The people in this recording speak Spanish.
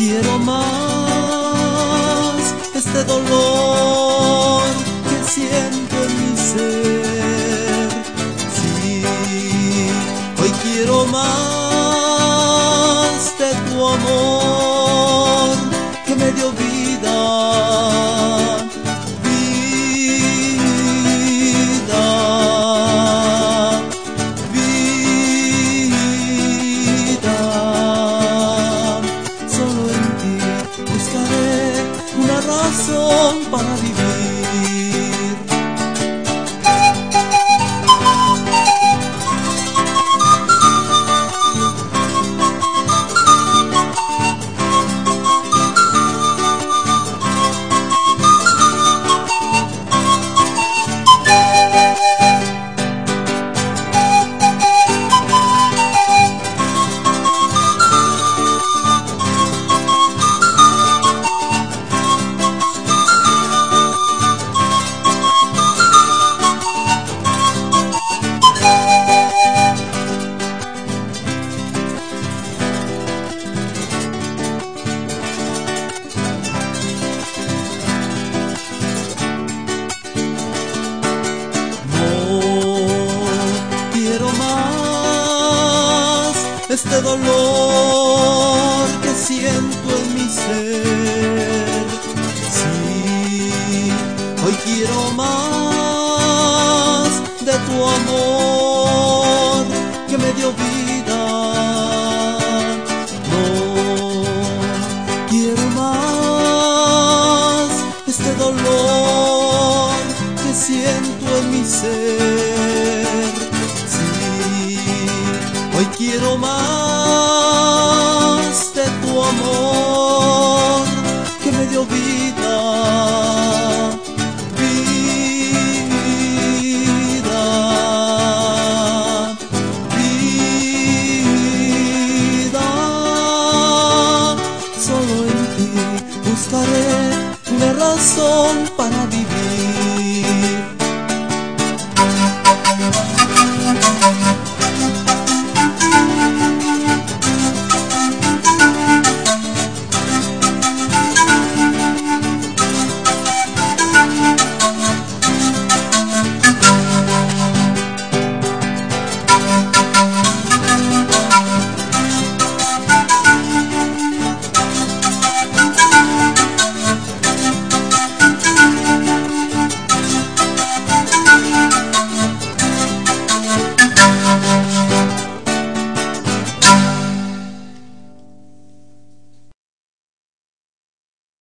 quiero más este dolor que siento en mi ser. Sí, hoy quiero más de tu amor que me dio vida. Una razón para vivir. Este dolor que siento en mi ser. Sí, hoy quiero más de tu amor que me dio vida. No quiero más este dolor que siento en mi ser. Hoy quiero más de tu amor que me dio vida, vida, vida. Solo en ti buscaré una razón para vivir.